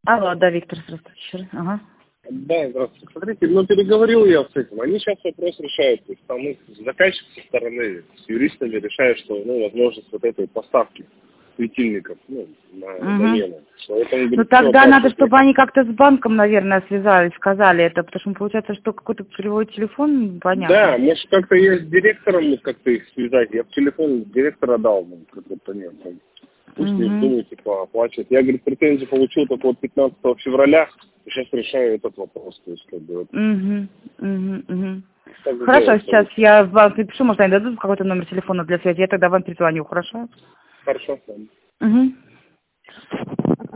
Алло, да, Виктор, здравствуйте. Ага. Да, здравствуйте. Смотрите, переговорил я с этим. Они сейчас вопрос решают. То есть там их заказчик со стороны, с юристами решают, что, возможность вот этой поставки светильников, на замену. Поэтому, говорит, Тогда надо, чтобы они как-то с банком, наверное, связались, сказали это, потому что получается, что какой-то целевой телефон, понятно. Да, может, как-то я с директором как-то их связать. Я в телефон директора дал, как-то нет. Пусть не думайте, оплачивать. Я, говорит, претензии получил только 15 февраля, и сейчас решаю этот вопрос. То есть, Хорошо, сейчас я вам напишу, может, они дадут какой-то номер телефона для связи, я тогда вам перезвоню, хорошо? Хорошо, с вами.